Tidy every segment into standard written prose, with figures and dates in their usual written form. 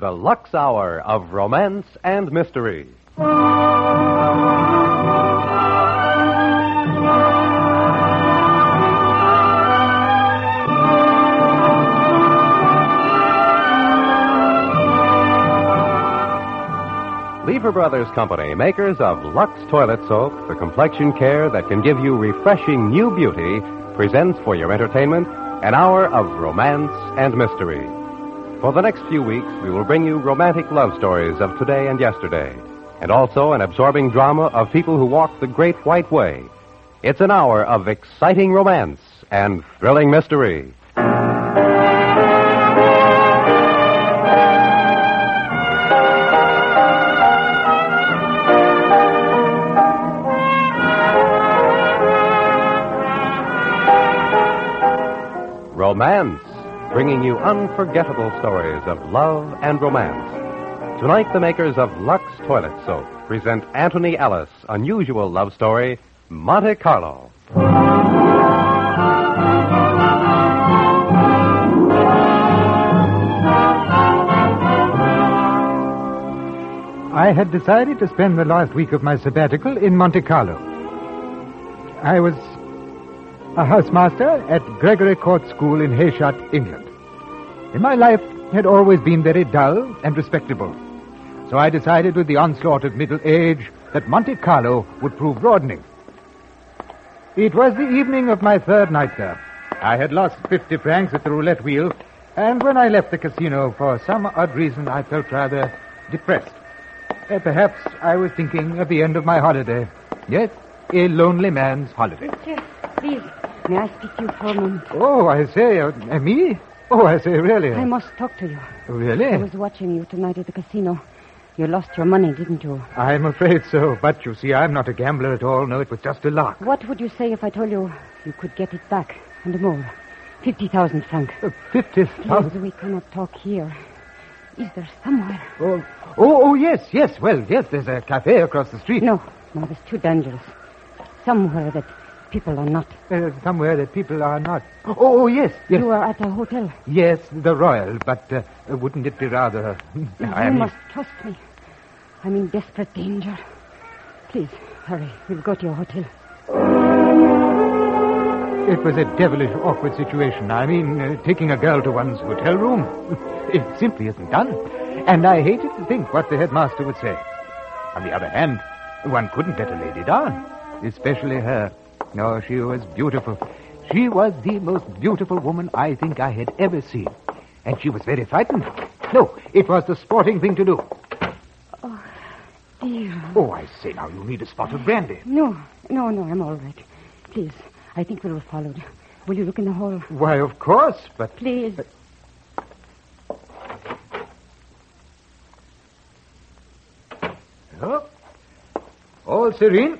the Lux Hour of Romance and Mystery. Lever Brothers Company, makers of Lux Toilet Soap, the complexion care that can give you refreshing new beauty, presents for your entertainment an hour of romance and mystery. For the next few weeks, we will bring you romantic love stories of today and yesterday, and also an absorbing drama of people who walk the Great White Way. It's an hour of exciting romance and thrilling mystery. Romance, bringing you unforgettable stories of love and romance. Tonight, the makers of Lux Toilet Soap present Anthony Ellis' unusual love story, Monte Carlo. I had decided to spend the last week of my sabbatical in Monte Carlo. I was a housemaster at Gregory Court School in Heyshot, England. And my life had always been very dull and respectable. So I decided with the onslaught of middle age that Monte Carlo would prove broadening. It was the evening of my third night there. I had lost 50 francs at the roulette wheel, and when I left the casino, for some odd reason, I felt rather depressed. Perhaps I was thinking of the end of my holiday. Yes, a lonely man's holiday. Monsieur, please, may I speak to you for a moment? Oh, I say, me? Oh, I say, really? I must talk to you. Really? I was watching you tonight at the casino. You lost your money, didn't you? I'm afraid so, but you see, I'm not a gambler at all. No, it was just a lark. What would you say if I told you you could get it back and more? 50,000 francs. 50,000? Please, we cannot talk here. Is there somewhere? Oh, yes. Well, yes, there's a cafe across the street. No, it's too dangerous. Somewhere that people are not. Somewhere that people are not. Oh, yes. You are at a hotel. Yes, the Royal, but wouldn't it be rather... You must trust me. I'm in desperate danger. Please, hurry. We'll go to your hotel. It was a devilish awkward situation. I mean, taking a girl to one's hotel room. It simply isn't done. And I hated to think what the headmaster would say. On the other hand, one couldn't let a lady down. Especially her. No, she was beautiful. She was the most beautiful woman I think I had ever seen. And she was very frightened. No, it was the sporting thing to do. Oh, dear. Oh, I say, now you need a spot of brandy. No, I'm all right. Please, I think we were followed. Will you look in the hall? Why, of course, but... Please. All serene?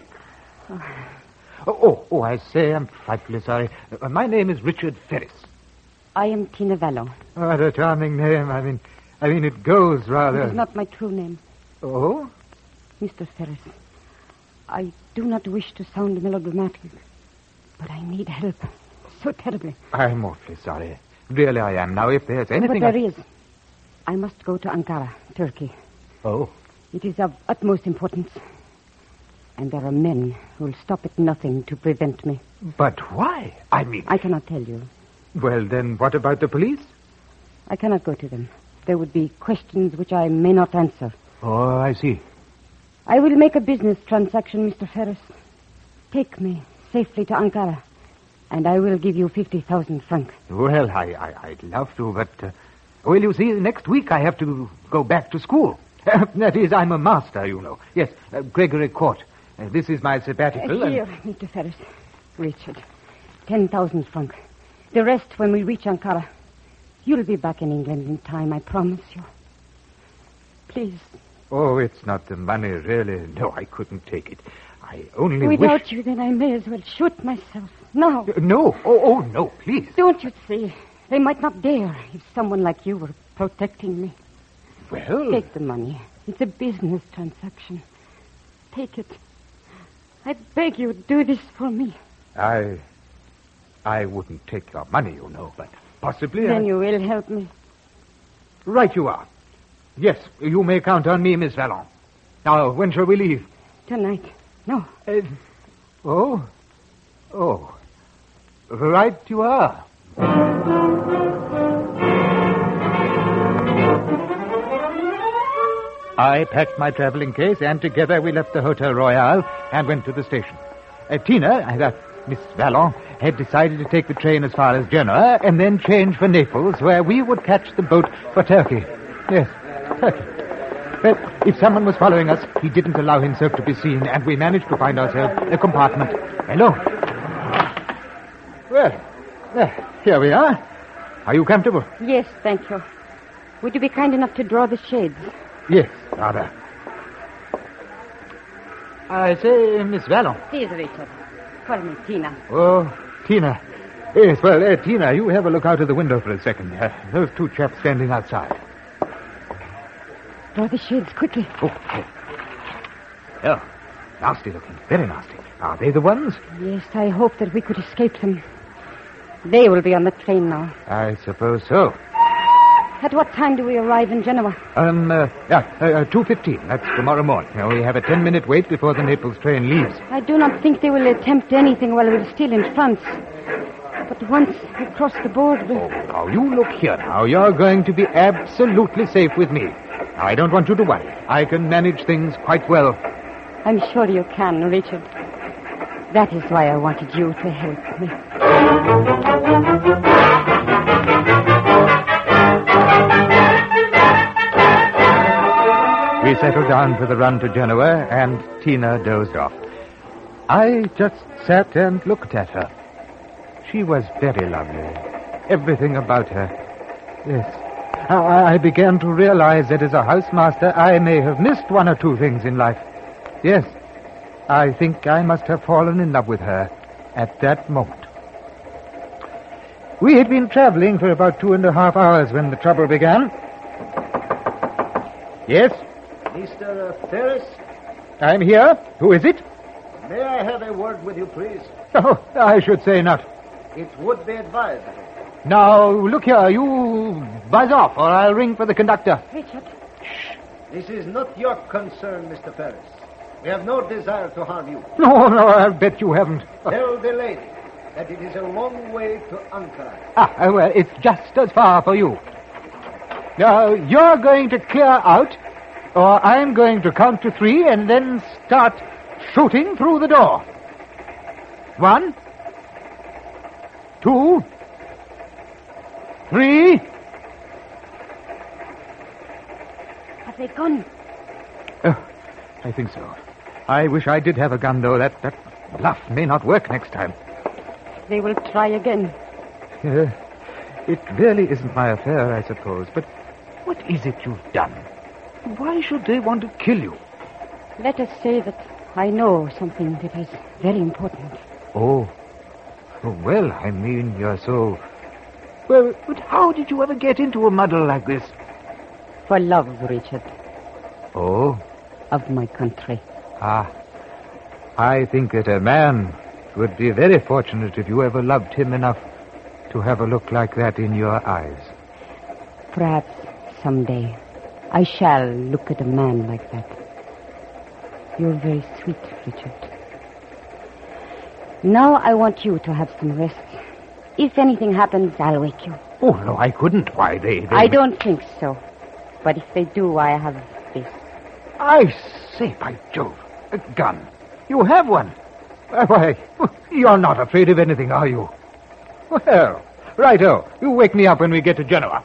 Oh, I say, I'm frightfully sorry. My name is Richard Ferris. I am Tina Vallo. Oh, what a charming name. I mean, it goes rather... It is not my true name. Oh? Mr. Ferris, I do not wish to sound melodramatic, but I need help so terribly. I'm awfully sorry. Really, I am. Now, if there's anything... But there is. I must go to Ankara, Turkey. Oh? It is of utmost importance. And there are men who will stop at nothing to prevent me. But why? I mean... I cannot tell you. Well, then, what about the police? I cannot go to them. There would be questions which I may not answer. Oh, I see. I will make a business transaction, Mr. Ferris. Take me safely to Ankara, and I will give you 50,000 francs. Well, I'd love to, but... well, you see, next week I have to go back to school. That is, I'm a master, you know. Yes, Gregory Court. This is my sabbatical. Here, Mr. Ferris. Richard, 10,000 francs. The rest when we reach Ankara. You'll be back in England in time, I promise you. Please. Oh, it's not the money, really. No, I couldn't take it. I only Without you, then I may as well shoot myself. No. No. Oh, no, please. Don't you see? They might not dare if someone like you were protecting me. Well... Take the money. It's a business transaction. Take it. I beg you, do this for me. I wouldn't take your money, you know, but possibly Then you will help me. Right you are. Yes, you may count on me, Miss Vallon. Now, when shall we leave? Tonight. No. Oh. Right you are. I packed my traveling case, and together we left the Hotel Royal and went to the station. Miss Vallon, had decided to take the train as far as Genoa and then change for Naples, where we would catch the boat for Turkey. Yes, Turkey. But if someone was following us, he didn't allow himself to be seen, and we managed to find ourselves a compartment. Hello. Well, here we are. Are you comfortable? Yes, thank you. Would you be kind enough to draw the shades? Yes, rather. I say, Miss Vallon. Please, Richard. Call me Tina. Oh, Tina. Yes, well, Tina, you have a look out of the window for a second. Those two chaps standing outside. Draw the shades quickly. Okay. Oh, nasty looking. Very nasty. Are they the ones? Yes, I hope that we could escape them. They will be on the train now. I suppose so. At what time do we arrive in Genoa? 2:15. That's tomorrow morning. We have a 10-minute wait before the Naples train leaves. I do not think they will attempt anything while we're still in France. But once we cross the border... Oh, now, you look here now. You're going to be absolutely safe with me. Now, I don't want you to worry. I can manage things quite well. I'm sure you can, Richard. That is why I wanted you to help me. We settled down for the run to Genoa, and Tina dozed off. I just sat and looked at her. She was very lovely. Everything about her. Yes. I began to realize that as a housemaster, I may have missed one or two things in life. Yes. I think I must have fallen in love with her at that moment. We had been traveling for about 2.5 hours when the trouble began. Yes? Mr. Ferris? I'm here. Who is it? May I have a word with you, please? Oh, I should say not. It would be advisable. Now, look here. You buzz off, or I'll ring for the conductor. Richard. Shh. This is not your concern, Mr. Ferris. We have no desire to harm you. No, I'll bet you haven't. Tell the lady that it is a long way to Ankara. Well, it's just as far for you. Now, you're going to clear out, or I'm going to count to 3 and then start shooting through the door. 1, 2, 3. Have they gone? I think so. I wish I did have a gun, though. That bluff may not work next time. They will try again. It really isn't my affair, I suppose. But what is it you've done? Why should they want to kill you? Let us say that I know something that is very important. Oh, well, I mean, you're so... Well, but how did you ever get into a muddle like this? For love, Richard. Oh? Of my country. I think that a man would be very fortunate if you ever loved him enough to have a look like that in your eyes. Perhaps someday I shall look at a man like that. You're very sweet, Richard. Now I want you to have some rest. If anything happens, I'll wake you. Oh, no, I couldn't. Why, they... I don't think so. But if they do, I have this. I say, by Jove, a gun. You have one. Why, you're not afraid of anything, are you? Well, righto. You wake me up when we get to Genoa.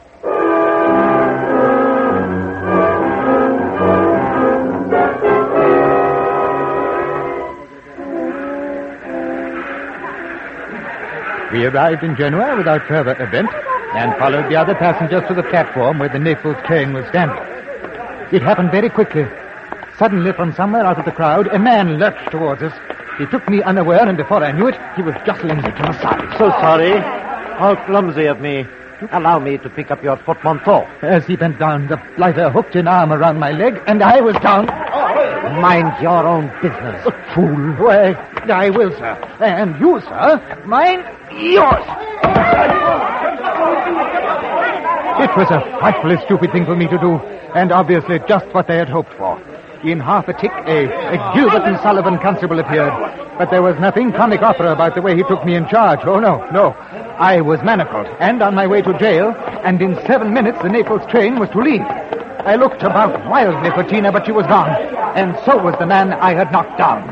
We arrived in Genoa without further event and followed the other passengers to the platform where the Naples train was standing. It happened very quickly. Suddenly, from somewhere out of the crowd, a man lurched towards us. He took me unaware, and before I knew it, he was jostling me to the side. So sorry. How clumsy of me. Allow me to pick up your portmanteau. As he bent down, the blighter hooked an arm around my leg, and I was down. Mind your own business. Fool. Why, I will, sir. And you, sir, mind yours. It was a frightfully stupid thing for me to do, and obviously just what they had hoped for. In half a tick, a Gilbert and Sullivan constable appeared, but there was nothing comic opera about the way he took me in charge. Oh, no. I was manacled and on my way to jail, and in 7 minutes the Naples train was to leave. I looked about wildly for Tina, but she was gone, and so was the man I had knocked down.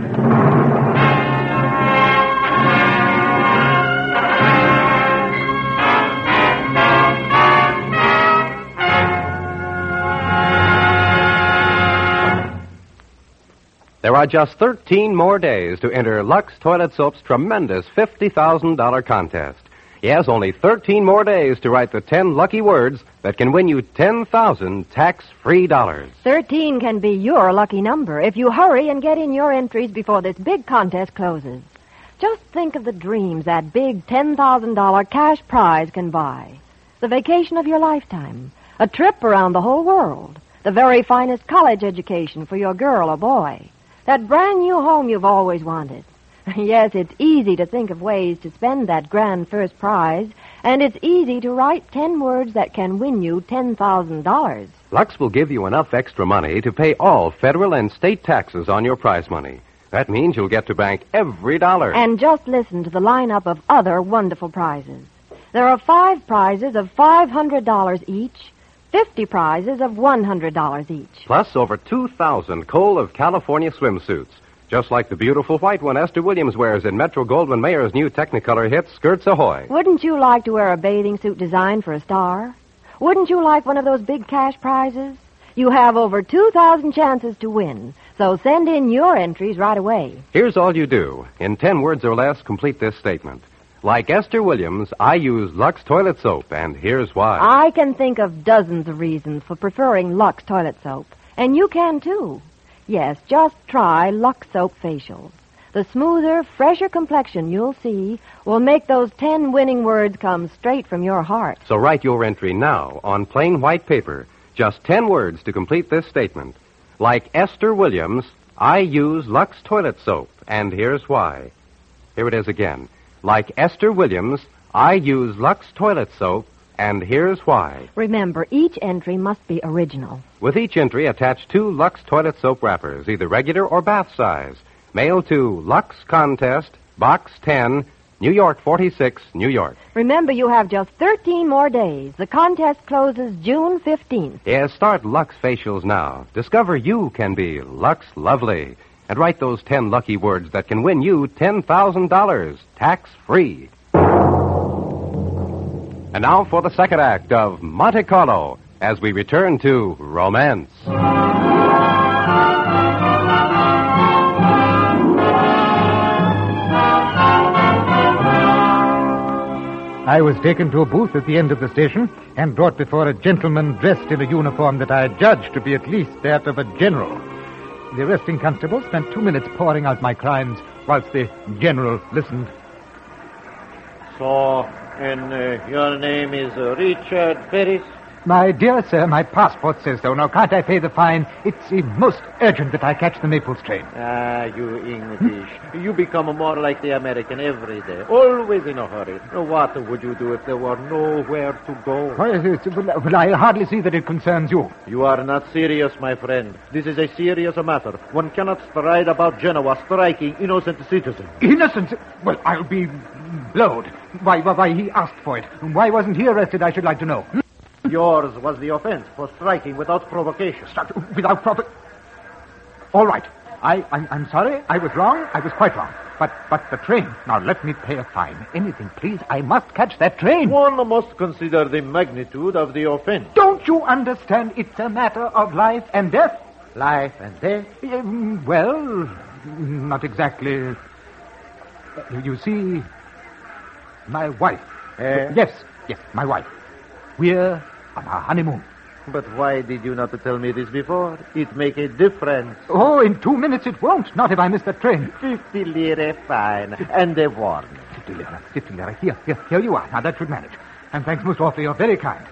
There are just 13 more days to enter Lux Toilet Soap's tremendous $50,000 contest. Yes, only 13 more days to write the 10 lucky words that can win you 10,000 tax-free dollars. 13 can be your lucky number if you hurry and get in your entries before this big contest closes. Just think of the dreams that big $10,000 cash prize can buy. The vacation of your lifetime, a trip around the whole world, the very finest college education for your girl or boy, that brand new home you've always wanted. Yes, it's easy to think of ways to spend that grand first prize, and it's easy to write 10 words that can win you $10,000. Lux will give you enough extra money to pay all federal and state taxes on your prize money. That means you'll get to bank every dollar. And just listen to the lineup of other wonderful prizes. There are 5 prizes of $500 each, 50 prizes of $100 each. Plus over 2,000 Cole of California swimsuits. Just like the beautiful white one Esther Williams wears in Metro-Goldwyn-Mayer's new Technicolor hit, Skirts Ahoy. Wouldn't you like to wear a bathing suit designed for a star? Wouldn't you like one of those big cash prizes? You have over 2,000 chances to win, so send in your entries right away. Here's all you do. In 10 words or less, complete this statement. Like Esther Williams, I use Lux Toilet Soap, and here's why. I can think of dozens of reasons for preferring Lux Toilet Soap, and you can too. Yes, just try Lux Soap Facials. The smoother, fresher complexion you'll see will make those 10 winning words come straight from your heart. So write your entry now on plain white paper. Just 10 words to complete this statement. Like Esther Williams, I use Lux Toilet Soap, and here's why. Here it is again. Like Esther Williams, I use Lux Toilet Soap, and here's why. Remember, each entry must be original. With each entry, attach 2 Lux Toilet Soap wrappers, either regular or bath size. Mailed to Lux Contest, Box 10, New York 46, New York. Remember, you have just 13 more days. The contest closes June 15th. Yes, start Lux Facials now. Discover you can be Lux Lovely. And write those 10 lucky words that can win you $10,000, tax-free. And now for the second act of Monte Carlo, as we return to romance. I was taken to a booth at the end of the station and brought before a gentleman dressed in a uniform that I judged to be at least that of a general. The arresting constable spent 2 minutes pouring out my crimes whilst the general listened. So, and your name is Richard Ferris? My dear sir, my passport says so. Now, can't I pay the fine? It's most urgent that I catch the Naples train. Ah, you English. You become more like the American every day. Always in a hurry. What would you do if there were nowhere to go? Well, I hardly see that it concerns you. You are not serious, my friend. This is a serious matter. One cannot stride about Genoa striking innocent citizens. Innocent? Well, I'll be blowed. Why he asked for it. Why wasn't he arrested, I should like to know. Yours was the offense for striking without provocation. Without provocation? All right. I'm sorry. I was wrong. I was quite wrong. But the train. Now, let me pay a fine. Anything, please. I must catch that train. One must consider the magnitude of the offense. Don't you understand? It's a matter of life and death. Life and death? Well, not exactly. You see, my wife. Yes, my wife. We're on our honeymoon. But why did you not tell me this before? It make a difference. Oh, in 2 minutes it won't. Not if I miss the train. 50 lire fine. And a warning. 50 lire. Here you are. Now, that should manage. And thanks most awfully. You're very kind.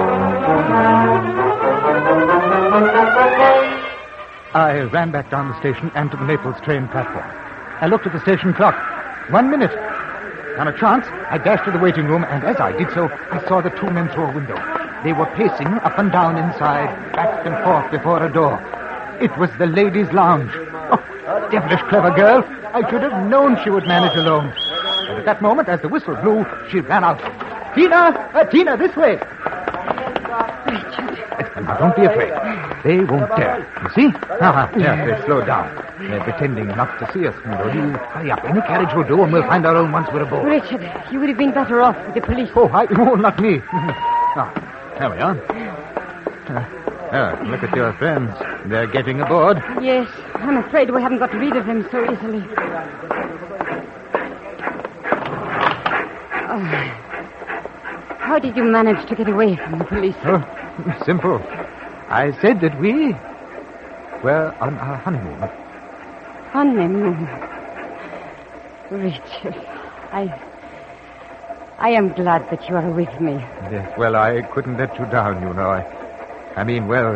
I ran back down the station and to the Naples train platform. I looked at the station clock. 1 minute. On a chance, I dashed to the waiting room, and as I did so, I saw the 2 men through a window. They were pacing up and down inside, back and forth before a door. It was the ladies' lounge. Oh, devilish clever girl. I should have known she would manage alone. But at that moment, as the whistle blew, she ran out. Tina, this way. Now, don't be afraid. They won't dare. You see? Yeah, they slowed down. They're pretending not to see us. Will you hurry up? Any carriage will do, and we'll find our own once we're aboard. Richard, you would have been better off with the police. Oh, not me. There we are. Look at your friends. They're getting aboard. Yes, I'm afraid we haven't got rid of them so easily. How did you manage to get away from the police? Oh, simple. I said that we were on our honeymoon. Honeymoon? Richard, I am glad that you are with me. Yes, well, I couldn't let you down, you know. I'm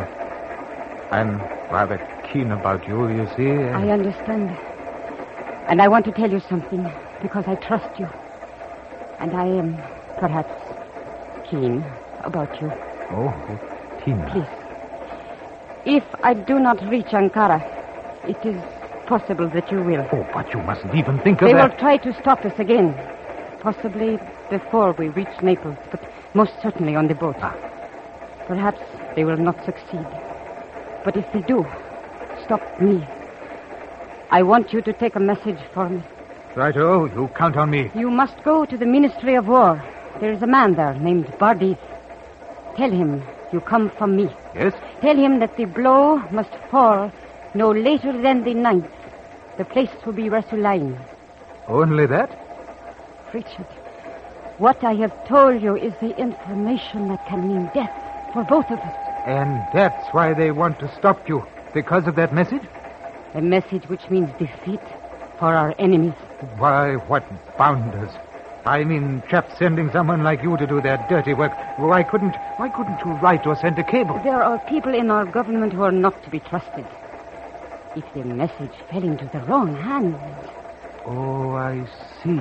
rather keen about you see. I understand. And I want to tell you something, because I trust you. And I am, perhaps, keen about you. Oh, Tina. Please. If I do not reach Ankara, it is possible that you will. Oh, but you mustn't even think of that. They will that. try to stop us again. Possibly before we reach Naples, but most certainly on the boat. Perhaps they will not succeed. But if they do, stop me. I want you to take a message for me. Righto, you count on me. You must go to the Ministry of War. There is a man there named Bardis. Tell him you come from me. Yes? Tell him that the blow must fall no later than the 9th. The place will be Rasulain. Only that? Richard, what I have told you is the information that can mean death for both of us. And that's why they want to stop you, because of that message? A message which means defeat for our enemies. Why, what bound us? I mean, chaps sending someone like you to do their dirty work. Why couldn't you write or send a cable? There are people in our government who are not to be trusted. If the message fell into the wrong hands... Oh, I see.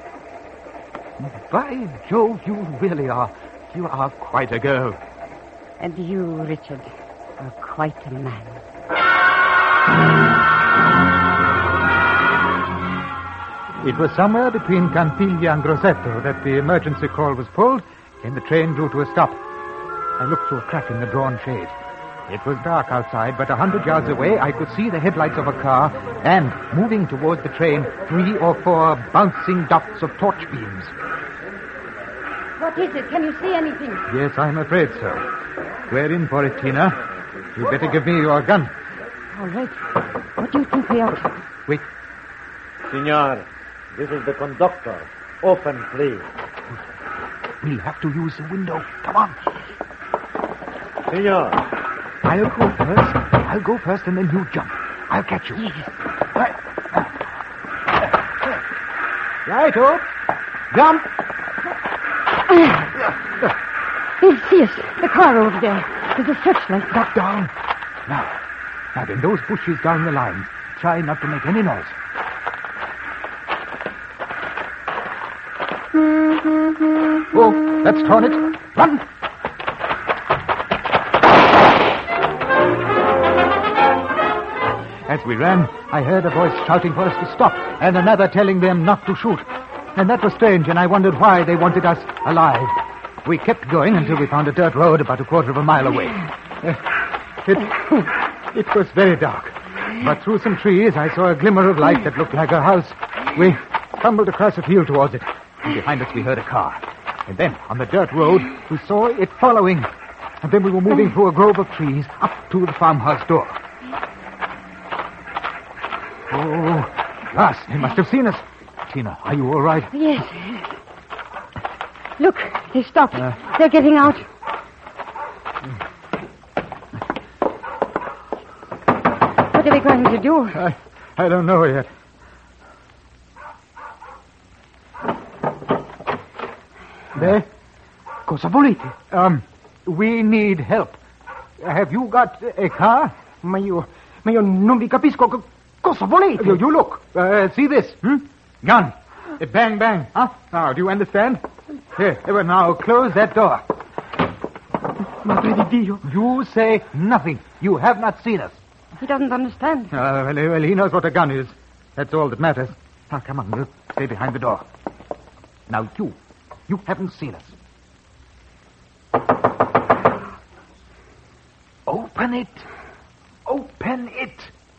By Jove, you really are. You are quite a girl. And you, Richard, are quite a man. It was somewhere between Cantiglia and Grosseto that the emergency call was pulled, and the train drew to a stop. I looked through a crack in the drawn shade. It was dark outside, but 100 yards away I could see the headlights of a car, and, moving towards the train, 3 or 4 bouncing dots of torch beams. What is it? Can you see anything? Yes, I'm afraid so. We're in for it, Tina. You'd better give me your gun. All right. What do you think we ought? Wait. Signor, this is the conductor. Open, please. We'll have to use the window. Come on. Signor. I'll go first, and then you jump. I'll catch you. Yes. Right, up. Jump. They see us. The car over there. There's a searchlight. Drop down. Now, in those bushes down the line, try not to make any noise. Oh, let's turn it. Run! As we ran, I heard a voice shouting for us to stop, and another telling them not to shoot. And that was strange, and I wondered why they wanted us alive. We kept going until we found a dirt road about a quarter of a mile away. It was very dark, but through some trees I saw a glimmer of light that looked like a house. We stumbled across a field towards it, and behind us we heard a car. And then, on the dirt road, we saw it following. And then we were moving through a grove of trees up to the farmhouse door. Oh, gosh, they must have seen us. Tina, are you all right? Yes. Look, they stopped. They're getting out. What are we going to do? I don't know yet. There? Cosa volete? We need help. Have you got a car? Ma io non vi capisco. Cosa volete? You look. See this? Gun. Bang, bang. Huh? Now, do you understand? Here, now, close that door. Madre di Dio. You say nothing. You have not seen us. He doesn't understand. Well, he knows what a gun is. That's all that matters. Now, come on. We'll stay behind the door. Now, you haven't seen us. Open it. Open it.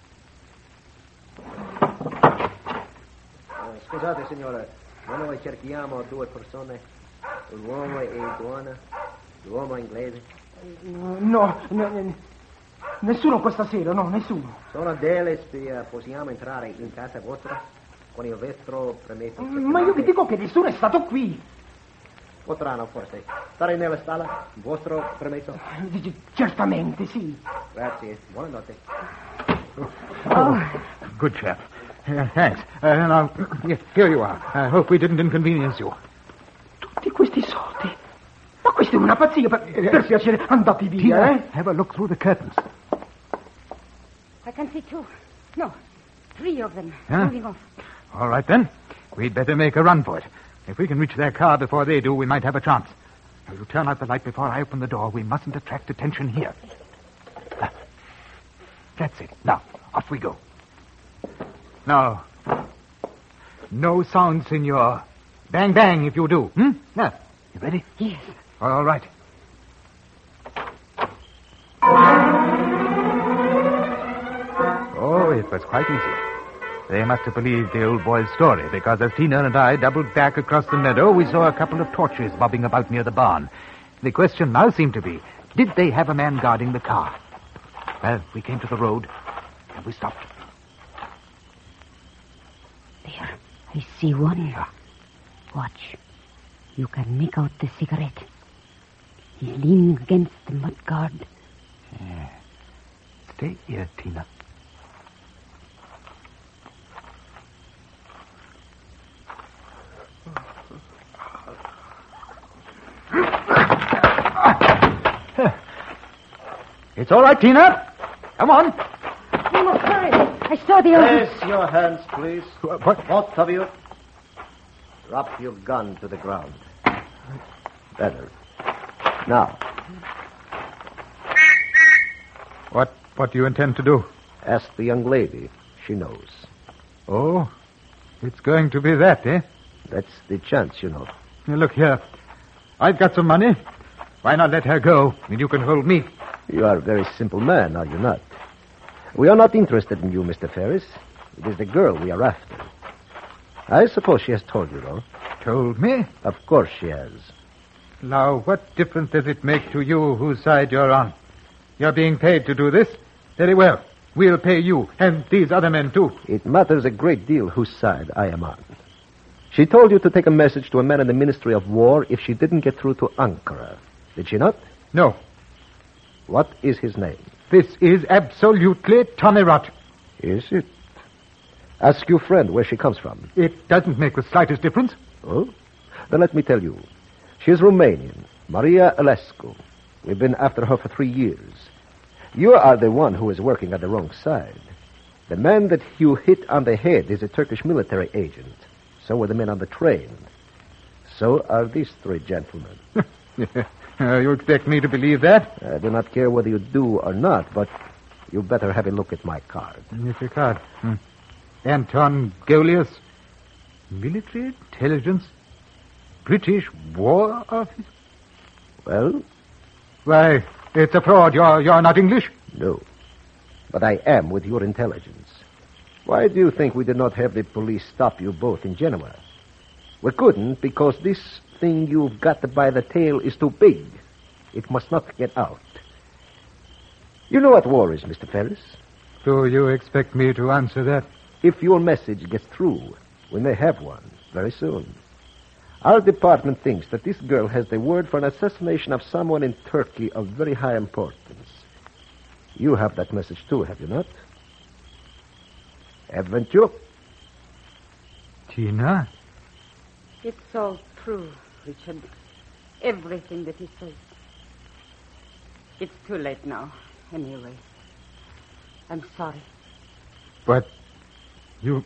Scusate, signore. Ma noi cerchiamo due persone. Un uomo e donna. L'uomo inglese. No, nessuno questa sera, no, nessuno. Sono delle spie. Possiamo entrare in casa vostra? Con il vostro permesso? Ma io vi dico che nessuno è stato qui. Potranno forse stare nella stalla? Vostro permesso? Certamente, sì. Grazie. Buonanotte. Good chap. Thanks. Now, here you are. I hope we didn't inconvenience you. Tutti questi soldi. Ma questa è una pazzia. Per piacere, andate via, Tina, have a look through the curtains. I can see two. No, three of them Huh? moving off. All right, then. We'd better make a run for it. If we can reach their car before they do, we might have a chance. Now, you turn out the light before I open the door. We mustn't attract attention here. That's it. Now, off we go. Now, no sound, senor. Bang, bang, if you do. Now, you ready? Yes. All right. Oh, it was quite easy. They must have believed the old boy's story, because as Tina and I doubled back across the meadow, we saw a couple of torches bobbing about near the barn. The question now seemed to be, did they have a man guarding the car? Well, we came to the road, and we stopped. There, I see one. Watch. You can make out the cigarette. He's leaning against the mud guard. Yeah. Stay here, Tina. It's all right, Tina. Come on. You must hurry. I saw the other. Raise your hands, please. What? Both of you. Drop your gun to the ground. Better. Now, What do you intend to do? ask the young lady. She knows. Oh, it's going to be that, eh? That's the chance, you know. Now, look here. I've got some money. Why not let her go, and you can hold me? You are a very simple man, are you not? We are not interested in you, Mr. Ferris. It is the girl we are after. I suppose she has told you, though. Told me? Of course she has. Now, what difference does it make to you whose side you're on? You're being paid to do this? Very well. We'll pay you, and these other men, too. It matters a great deal whose side I am on. She told you to take a message to a man in the Ministry of War if she didn't get through to Ankara. Did she not? No. What is his name? This is absolutely Tommy Rot. Is it? Ask your friend where she comes from. It doesn't make the slightest difference. Oh? Then let me tell you. She is Romanian, Maria Alescu. We've been after her for 3 years. You are the one who is working at the wrong side. The man that you hit on the head is a Turkish military agent. So were the men on the train. So are these 3 gentlemen. You expect me to believe that? I do not care whether you do or not, but you better have a look at my card. It's your card. Anton Golius. Military intelligence. British War Office. Well? Why, it's a fraud. You're not English? No. But I am with your intelligence. Why do you think we did not have the police stop you both in Genoa? We couldn't because this thing you've got by the tail is too big. It must not get out. You know what war is, Mr. Ferris? Do you expect me to answer that? If your message gets through, we may have one very soon. Our department thinks that this girl has the word for an assassination of someone in Turkey of very high importance. You have that message too, have you not? Haven't you? Tina? It's all true, Richard. Everything that he says. It's too late now, anyway. I'm sorry. But you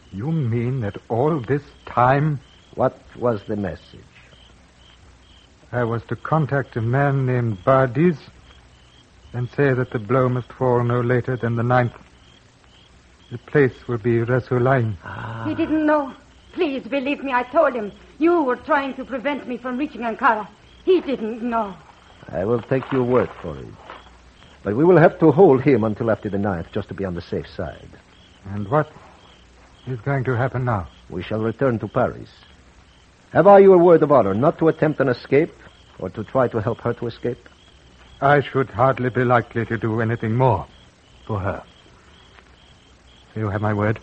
mean that all this time... What was the message? I was to contact a man named Bardiz and say that the blow must fall no later than the 9th. The place will be Rasulaim. He didn't know. Please believe me, I told him. You were trying to prevent me from reaching Ankara. He didn't know. I will take your word for it. But we will have to hold him until after the 9th, just to be on the safe side. And what is going to happen now? We shall return to Paris. Have I your word of honor not to attempt an escape, or to try to help her to escape? I should hardly be likely to do anything more for her. So you have my word?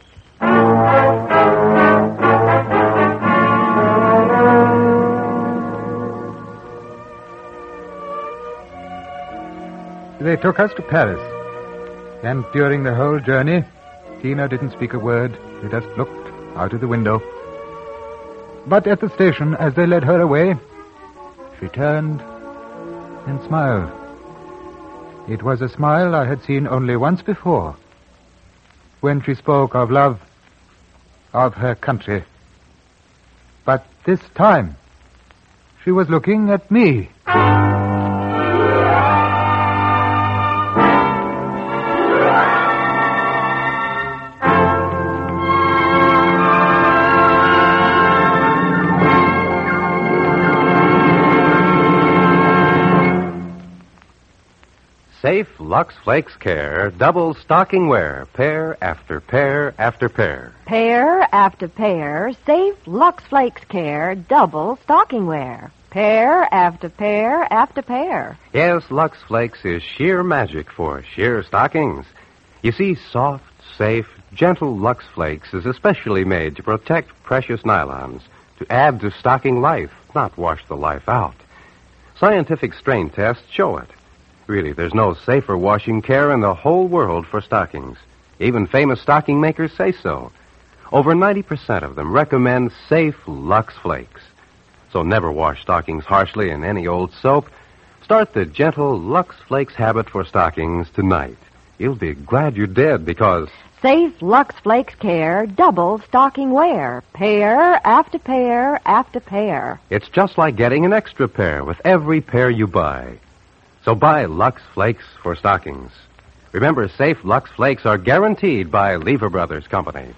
They took us to Paris. And during the whole journey, Tina didn't speak a word. She just looked out of the window. But at the station, as they led her away, she turned and smiled. It was a smile I had seen only once before, when she spoke of love, of her country. But this time, she was looking at me. Safe Lux Flakes Care double stocking wear, pair after pair after pair. Pair after pair, Safe Lux Flakes Care double stocking wear. Pair after pair after pair. Yes, Lux Flakes is sheer magic for sheer stockings. You see, soft, safe, gentle Lux Flakes is especially made to protect precious nylons, to add to stocking life, not wash the life out. Scientific strain tests show it. Really, there's no safer washing care in the whole world for stockings. Even famous stocking makers say so. Over 90% of them recommend safe Lux Flakes. So never wash stockings harshly in any old soap. Start the gentle Lux Flakes habit for stockings tonight. You'll be glad you did, because Safe Lux Flakes Care double stocking wear. Pair after pair after pair. it's just like getting an extra pair with every pair you buy. So buy Lux Flakes for stockings. Remember, safe Lux Flakes are guaranteed by Lever Brothers Company.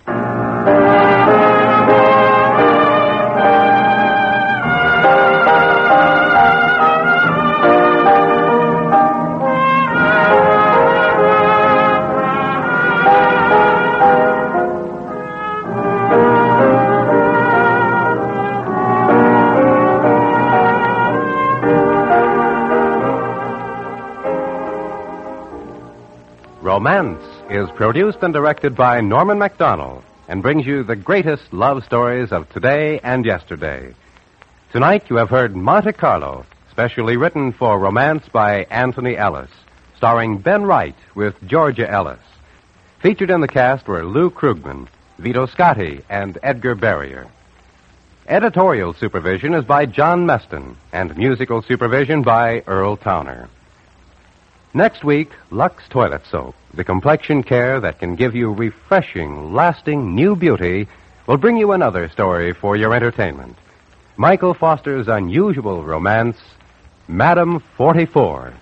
Romance is produced and directed by Norman MacDonald and brings you the greatest love stories of today and yesterday. Tonight you have heard Monte Carlo, specially written for romance by Anthony Ellis, starring Ben Wright with Georgia Ellis. Featured in the cast were Lou Krugman, Vito Scotti, and Edgar Barrier. Editorial supervision is by John Meston, and musical supervision by Earl Towner. Next week, Lux Toilet Soap, the complexion care that can give you refreshing, lasting new beauty, will bring you another story for your entertainment. Michael Foster's unusual romance, Madam 44.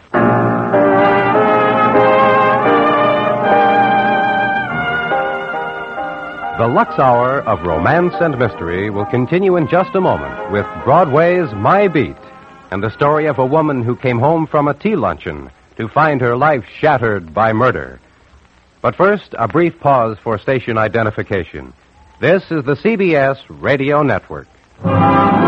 The Lux Hour of Romance and Mystery will continue in just a moment with Broadway's My Beat and the story of a woman who came home from a tea luncheon to find her life shattered by murder. But first, a brief pause for station identification. This is the CBS Radio Network.